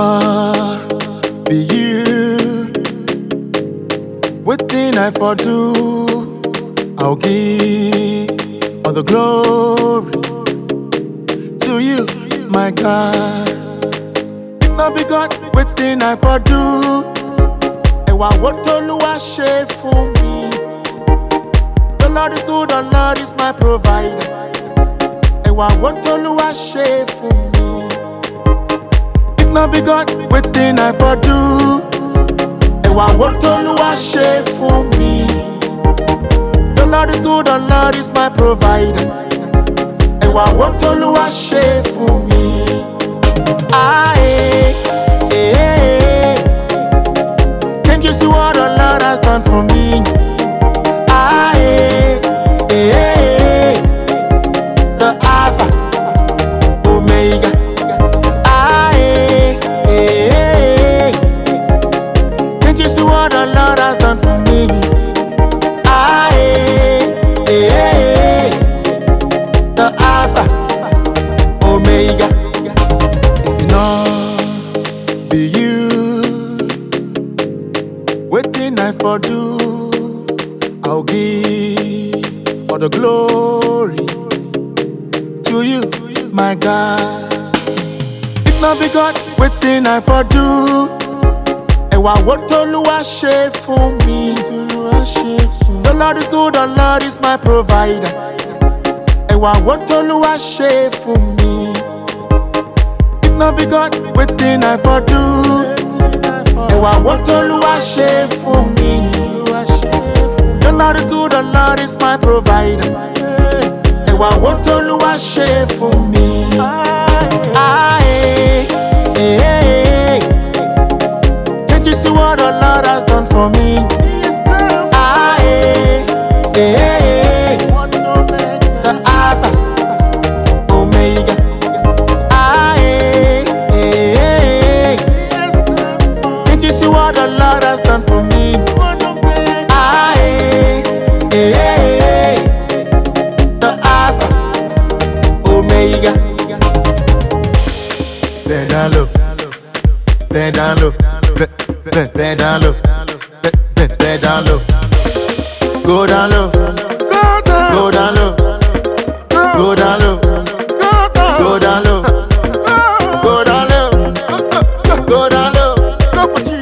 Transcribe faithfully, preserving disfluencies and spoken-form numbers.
not be you, what thing I for do, I'll give all the glory to you, my God. If not be God, what thing I for do, and what what Oluwa share for me. The Lord is good, the Lord is my provider, and what what Oluwa share for me. Not be God, waiting I for do. And what what Oluwa share for me. The Lord is good, the Lord is my provider. And what what Oluwa share for me. Ah, eh, eh, eh. Can't you see what the Lord has done for me? Ah, eh, eh, eh. The Alpha, Omega. What the Lord has done for me. Ah, eh, eh, eh, the Alpha, Omega. If it not be you, waiting I for do, I'll give all the glory to you, my God. If not be God, waiting I for do. And what what Oluwa share for me. The Lord is good, the Lord is my provider. And what what Oluwa share for me. If not be God, waiting I for do. And what what Oluwa share for me. The Lord is good, the Lord is my provider. And what what Oluwa share for me. Ah, eh, eh, eh. You see what the Lord has done for me. Ah, eh, eh, eh. The Alpha, Omega. Ah, eh, eh, eh. Can't you see what the Lord has done for me? Ah, eh, eh, eh. The Alpha, Omega. Bend down low, bend down low. Bend down low, bend down low, go down low, go down low, go down low, go down low, go down low, go down low, go down low, go down low.